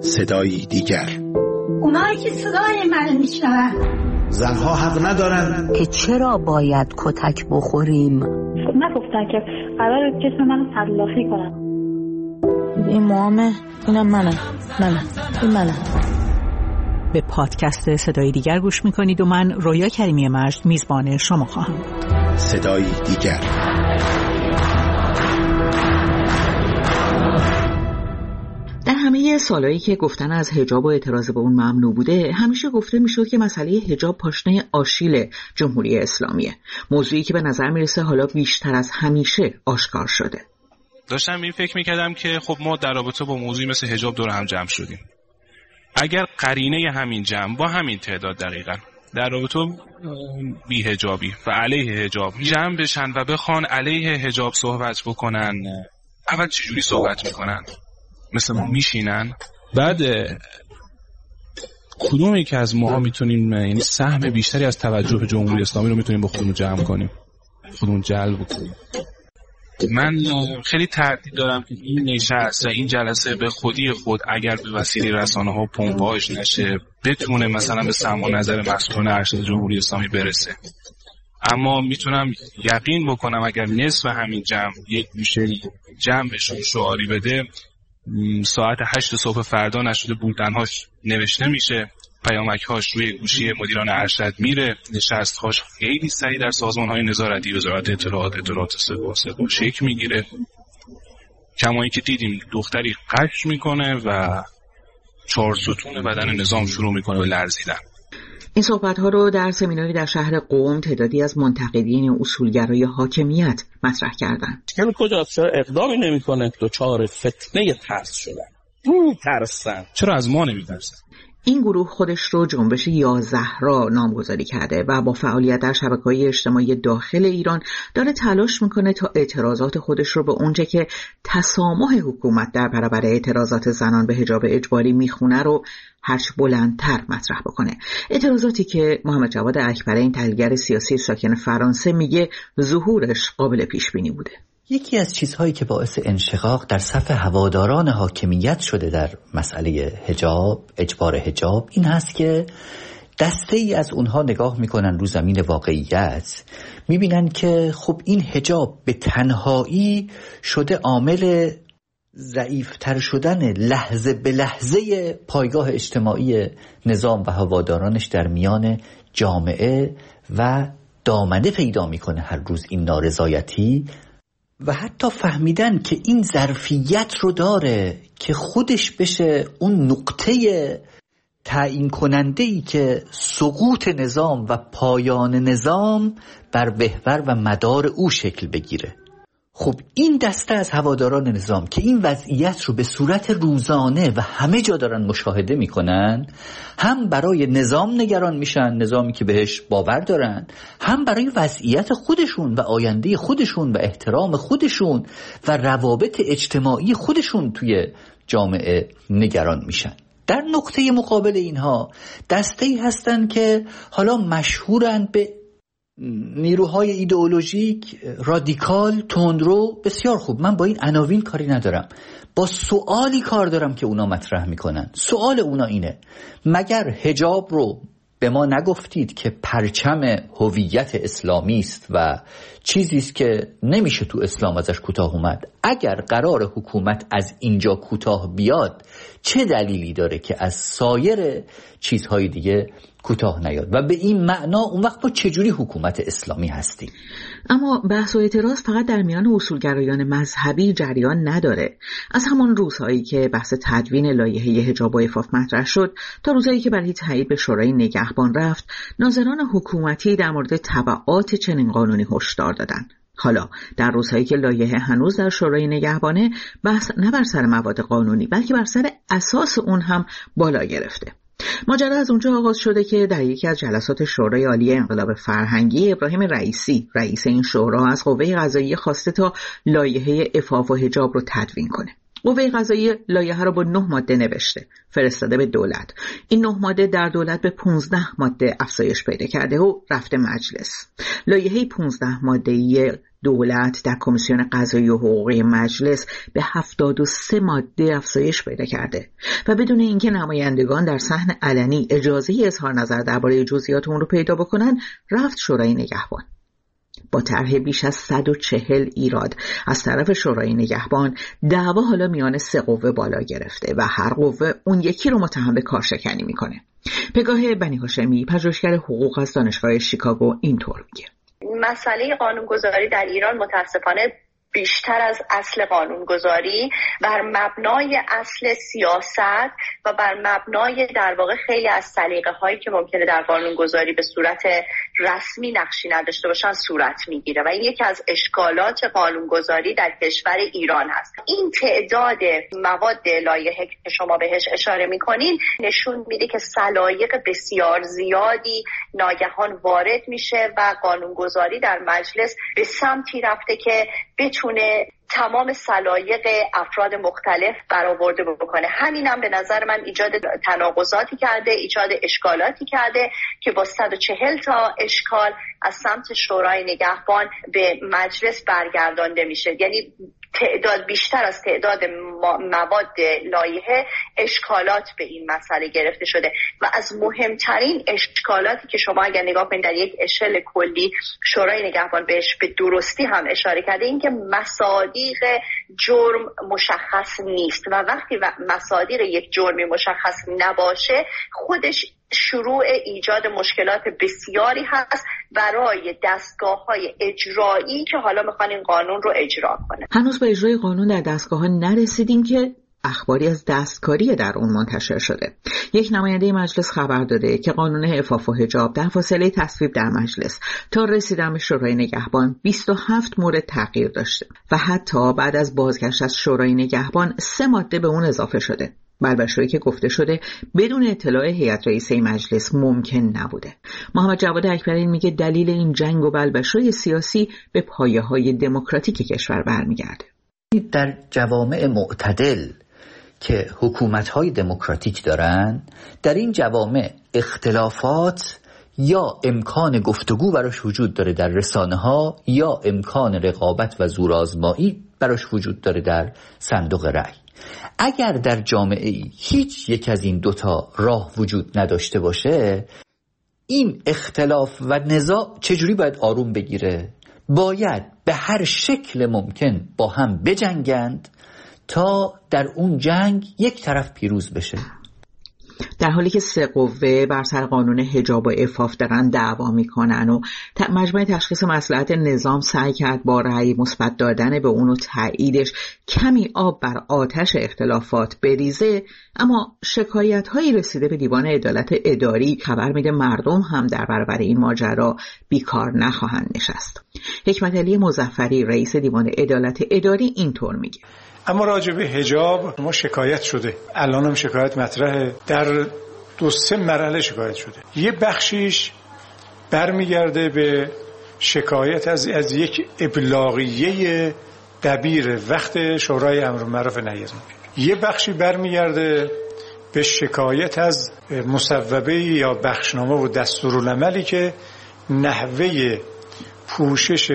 صدایی دیگر. اونایی که صدای من میشنون زنها حق ندارن که چرا باید کتک بخوریم. نگفتن که قرار جسم من تلافی کنن. این موامه، اینم منم. این منم. به پادکست صدای دیگر گوش میکنید و من رویا کریمی مجد میزبان شما خواهم بود. صدایی دیگر. در همه سالایی که گفتن از حجاب و اعتراض به اون ممنوع بوده، همیشه گفته میشد که مسئله حجاب پاشنه آشیل جمهوری اسلامیه. موضوعی که به نظر میرسه حالا بیشتر از همیشه آشکار شده. داشتم این فکر میکردم که خب ما در رابطه با موضوعی مثل حجاب دور هم جمع شدیم. اگر قرینه همین جمع با همین تعداد دقیقاً در رابطه بی حجابی و علیه حجاب جمع بشن و بخوان علیه حجاب صحبت بکنن، اول چجوری صحبت میکنن؟ مثل ما میشینن؟ بعد کدومی که از ماها میتونیم، یعنی سهم بیشتری از توجه جمهوری اسلامی رو میتونیم با خودمون جمع کنیم، خودمون جلب کنیم؟ من خیلی تردید دارم که این نشست و این جلسه به خودی خود اگر به وسیله رسانه ها پمپاژ نشه بتونه مثلا به سمع و نظر مسئولان ارشد جمهوری اسلامی برسه. اما میتونم یقین بکنم اگر نصف همین جمع یک گوشه جمع بشه شعاری بده، ساعت 8 صبح فردا نشده بولتن‌هاش نوشته میشه، پیامک‌هاش روی گوشی مدیران ارشد میره، نشست‌هاش خیلی سریع در سازمان‌های نظارتی وزارت اطلاعات سپاه شکل میگیره. کمایی که دیدیم دختری قش میکنه و 4 ستون بدن نظام شروع میکنه به لرزیدن. این صحبت‌ها رو در سمیناری در شهر قم تعدادی از منتقدین اصولگرای حاکمیت مطرح کردند. همین کجاست؟ چرا اقدامی نمی‌کنه؟ دچار فتنه ترس شدن. ترسن. چرا از ما نمی‌ترسن؟ این گروه خودش رو جنبش یا زهرا نامگذاری کرده و با فعالیت در شبکه‌های اجتماعی داخل ایران داره تلاش میکنه تا اعتراضات خودش رو به اونچه که تسامح حکومت در برابر اعتراضات زنان به حجاب اجباری میخونه رو هرچه بلندتر مطرح بکنه. اعتراضاتی که محمد جواد اکبرین، تحلیلگر سیاسی ساکن فرانسه، میگه ظهورش قابل پیش بینی بوده. یکی از چیزهایی که باعث انشقاق در صف هواداران حاکمیت شده در مسئله حجاب، اجبار حجاب، این هست که دسته ای از اونها نگاه میکنن رو زمین واقعیت، میبینن که خب این حجاب به تنهایی شده عامل ضعیفتر شدن لحظه به لحظه پایگاه اجتماعی نظام و هوادارانش در میان جامعه و دامنه پیدا میکنه هر روز این نارضایتی، و حتی فهمیدن که این ظرفیت رو داره که خودش بشه اون نقطه تعیین کننده‌ای که سقوط نظام و پایان نظام بر محور و مدار او شکل بگیره. خب این دسته از هواداران نظام که این وضعیت رو به صورت روزانه و همه جا دارن مشاهده میکنن، هم برای نظام نگران میشن، نظامی که بهش باور دارن، هم برای وضعیت خودشون و آینده خودشون و احترام خودشون و روابط اجتماعی خودشون توی جامعه نگران میشن. در نقطه مقابل اینها دسته‌ای هستن که حالا مشهورن به نیروهای ایدئولوژیک، رادیکال، تندرو. بسیار خوب، من با این عناوین کاری ندارم، با سوالی کار دارم که اونا مطرح میکنن. سوال اونا اینه: مگر حجاب رو به ما نگفتید که پرچم هویت اسلامی است و چیزی است که نمیشه تو اسلام ازش کوتاه اومد؟ اگر قرار حکومت از اینجا کوتاه بیاد، چه دلیلی داره که از سایر چیزهای دیگه کوتاه نیاد؟ و به این معنا اون وقت ما چجوری حکومت اسلامی هستیم؟ اما بحث و اعتراض فقط در میان اصولگرایان مذهبی جریان نداره. از همان روزهایی که بحث تدوین لایحه حجاب و عفاف مطرح شد تا روزهایی که برای تایید به شورای نگهبان رفت، ناظران حکومتی در مورد تبعات چنین قانونی هشدار دادند. حالا در روزهایی که لایحه هنوز در شورای نگهبانه، بحث نه بر سر مواد قانونی بلکه بر سر اساس اون هم بالا گرفته. ماجرا از اونجا آغاز شده که در یکی از جلسات شورای عالی انقلاب فرهنگی، ابراهیم رئیسی، رئیس این شورا، از قوه قضاییه خواسته تا لایحه عفاف و حجاب رو تدوین کنه. قوه قضاییه لایحه را با 9 ماده نوشته، فرستاده به دولت. این 9 ماده در دولت به 15 ماده افزایش پیدا کرده و رفته مجلس. لایحه 15 ماده‌ای دولت در کمیسیون قضایی و حقوقی مجلس به 73 ماده افزایش پیدا کرده و بدون اینکه نمایندگان در صحن علنی اجازه اظهار نظر درباره جزئیات اون رو پیدا بکنن، رفت شورای نگهبان. با طرح بیش از 140 ایراد از طرف شورای نگهبان، دعوا حالا میان 3 قوه بالا گرفته و هر قوه اون یکی رو متهم به کارشکنی میکنه. پگاه بنی هاشمی، پژوهشگر حقوق از دانشگاه شیکاگو، اینطور میگه: مسئله قانونگذاری در ایران متاسفانه بیشتر از اصل قانونگذاری بر مبنای اصل سیاست و بر مبنای در واقع خیلی از سلیقه هایی که ممکنه در قانونگذاری به صورت رسمی نقشی نداشته باشن صورت میگیره و این یکی از اشکالات قانونگذاری در کشور ایران هست. این تعداد مواد لایحه که شما بهش اشاره میکنین نشون میده که سلایق بسیار زیادی ناگهان وارد میشه و قانونگذاری در مجلس به سمتی رفته که بتونه تمام سلایق افراد مختلف برآورده بکنه. همینم به نظر من ایجاد تناقضاتی کرده، ایجاد اشکالاتی کرده که با 140 تا اشکال از سمت شورای نگهبان به مجلس برگردانده میشه. یعنی تعداد بیشتر از تعداد مواد لایحه اشکالات به این مسئله گرفته شده و از مهمترین اشکالاتی که شما اگر نگاه کنید در یک اشل کلی شورای نگهبان بهش به درستی هم اشاره کرده، این که مصادیق جرم مشخص نیست و وقتی مصادیق یک جرمی مشخص نباشه خودش شروع ایجاد مشکلات بسیاری هست برای دستگاه‌های اجرایی که حالا میخوان این قانون رو اجرا کنه. هنوز به اجرای قانون در دستگاه‌ها نرسیدیم که اخباری از دستکاری در اون منتشر شده. یک نماینده مجلس خبر داده که قانون عفاف و حجاب در فاصله تصویب در مجلس تا رسیدن به شورای نگهبان 27 مورد تغییر داشته و حتی بعد از بازگشت از شورای نگهبان 3 ماده به اون اضافه شده. بلبشویی که گفته شده بدون اطلاع هیئت رئیسه مجلس ممکن نبوده. محمد جواد اکبری میگه دلیل این جنگ و بلبشوی سیاسی به پایه‌های دموکراتیک کشور برمیگرده. در جوامع معتدل که حکومت‌های دموکراتیک دارن، در این جوامع اختلافات یا امکان گفتگو براش وجود داره در رسانه‌ها یا امکان رقابت و زورآزمایی براش وجود داره در صندوق رأی. اگر در جامعه ای هیچ یک از این دوتا راه وجود نداشته باشه، این اختلاف و نزاع چجوری باید آروم بگیره؟ باید به هر شکل ممکن با هم بجنگند تا در اون جنگ یک طرف پیروز بشه. در حالی که 3 قوه بر سر قانون حجاب و عفاف دارن دعوا میکنن و مجمع تشخیص مصلحت نظام سعی کرد با رأی مثبت دادن به اون و تاییدش کمی آب بر آتش اختلافات بریزه، اما شکایت هایی رسیده به دیوان عدالت اداری خبر میده مردم هم در برابر این ماجرا بیکار نخواهند نشست. حکمت علی مظفری رئیس دیوان عدالت اداری اینطور میگه: اما راجع به حجاب ما شکایت شده، الان هم شکایت مطرحه، در 2-3 مرحله شکایت شده. یه بخشیش برمیگرده به شکایت از یک ابلاغیه دبیر وقت شورای امر معروف و نهی از منکر. یه بخشی برمیگرده به شکایت از مصوبه یا بخشنامه و دستورالعملی که نحوه پوشش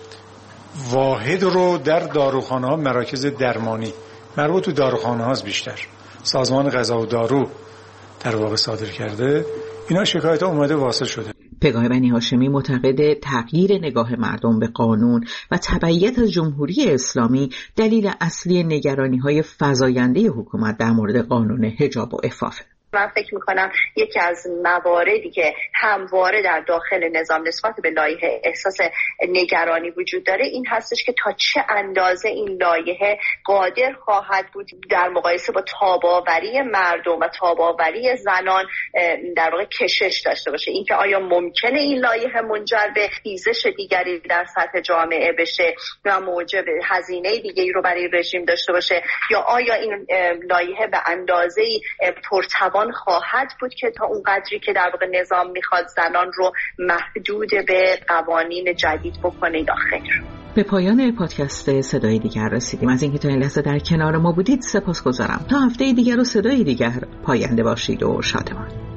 واحد رو در داروخانه ها، مراکز درمانی مربوط به داروخانه هاست، بیشتر سازمان غذا و دارو در واقع صادر کرده. اینا شکایت ها اومده واصل شده. پگاه بنی هاشمی معتقد تغییر نگاه مردم به قانون و تبعیت از جمهوری اسلامی دلیل اصلی نگرانی های فزاینده حکومت در مورد قانون حجاب و عفاف. من فکر میکنم یکی از مواردی که همواره در داخل نظام نسبت به لایحه احساس نگرانی وجود داره این هستش که تا چه اندازه این لایحه قادر خواهد بود در مقایسه با تاب‌آوری مردم و تاب‌آوری زنان در واقع کشش داشته باشه. اینکه آیا ممکنه این لایحه منجر به خیزش دیگری در سطح جامعه بشه و موجب هزینه دیگری رو برای رژیم داشته باشه، یا آیا این لایحه به اندازه‌ای پرتوان خواهد بود که تا اون قدری که در واقع نظام میخواد زنان رو محدود به قوانین جدید بکنه یا خیر. به پایان پادکست صدای دیگر رسیدیم. از اینکه تا این لحظه در کنار ما بودید سپاسگزارم. تا هفته دیگر و صدای دیگر پاینده باشید و شادمان.